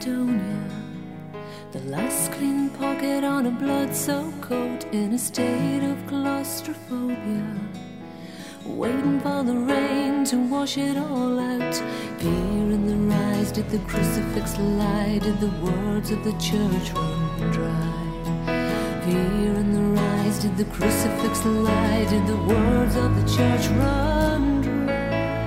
Macedonia, the last clean pocket on a blood-soaked coat, in a state of claustrophobia, waiting for the rain to wash it all out. Fear in their eyes, did the crucifix lie? Did the words of the church run dry? Fear in their eyes, did the crucifix lie? Did the words of the church run dry?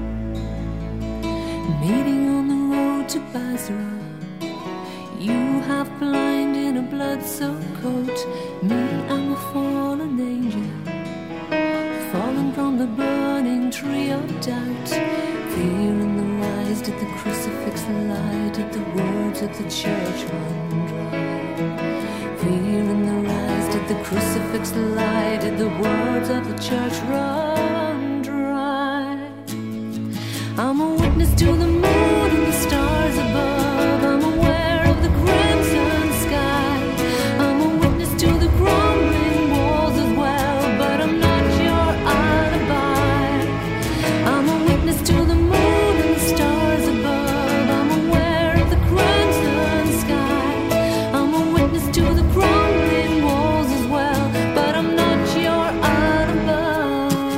Meeting on the road to Basra, you half blind in a blood-soaked coat. Me, I'm a fallen angel, fallen from the burning tree of doubt. Fear in their eyes, did the crucifix lie? Did the words of the church run dry? Fear in their eyes, did the crucifix lie? Did the words of the church run dry? I'm a witness to the moon and the stars above. I'm aware of the crimson sky. I'm a witness to the crumbling walls as well, but I'm not your alibi. I'm a witness to the moon and the stars above. I'm aware of the crimson sky. I'm a witness to the crumbling walls as well, but I'm not your alibi.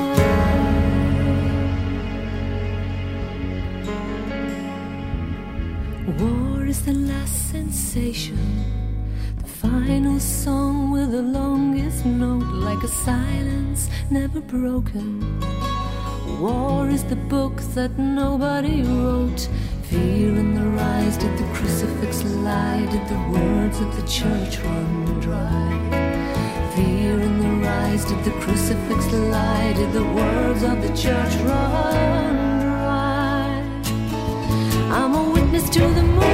War is the last sensation, the final song with the longest note, like a silence never broken. War is the book that nobody wrote. Fear in their eyes, did the crucifix lie? Did the words of the church run dry? Fear in their eyes, did the crucifix lie? Did the words of the church run dry? I'm a witness to the moon